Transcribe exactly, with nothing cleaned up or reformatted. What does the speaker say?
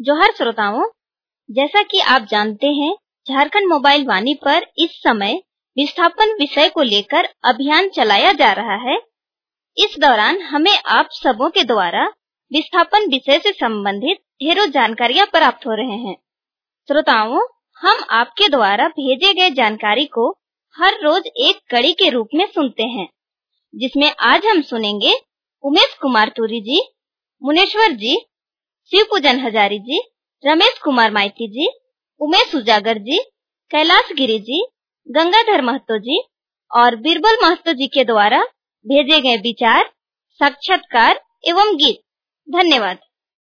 जोहार श्रोताओं, जैसा कि आप जानते हैं, झारखंड मोबाइल वाणी पर इस समय विस्थापन विषय को लेकर अभियान चलाया जा रहा है। इस दौरान हमें आप सबों के द्वारा विस्थापन विषय से संबंधित ढेरों जानकारियां प्राप्त हो रहे हैं। श्रोताओं, हम आपके द्वारा भेजे गए जानकारी को हर रोज एक कड़ी के रूप में सुनते हैं, जिसमें आज हम सुनेंगे उमेश कुमार तुरी जी, मुनेश्वर जी, शिव पूजन हजारी जी, रमेश कुमार माइती जी, उमेश उजागर जी, कैलाश गिरी जी, गंगाधर महतो जी और बीरबल महतो जी के द्वारा भेजे गए विचार, साक्षात्कार एवं गीत। धन्यवाद।